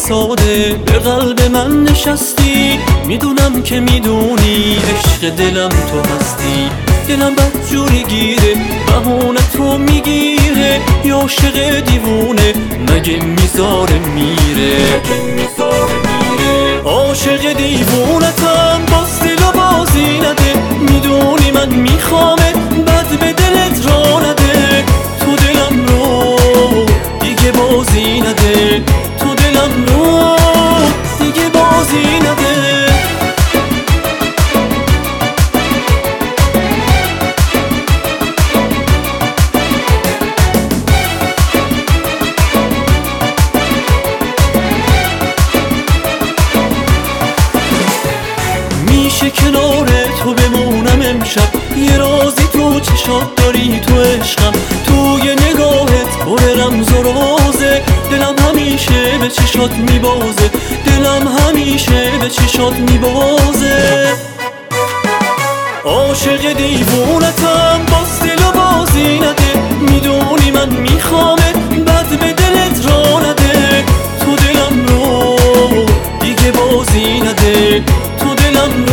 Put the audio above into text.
ساده به قلب من نشستی. میدونم که میدونی عشق دلم تو هستی. دلم بدجوری گیره بهونه تو میگیره، یا عاشق دیوونه مگه میذاره میره. عاشق دیوونتم باز دل و بازی نده، میدونی من میخوامه بد به دلت را نده. تو دلم رو دیگه بازی نده، تو دلم رو دیگه بازی نده. میشه کنار تو بمونم امشب، یه رازی تو چشات داری تو عشقم، توی نگاهت پر رمز و رازه. دلم همیشه به چشات میبازه، دلم همیشه به چشات میبازه. عاشق دیوونتم باز دل و بازی نده، میدونی من میخوامه بد به دلت را نده. تو دلم رو دیگه بازی نده، تو دلم رو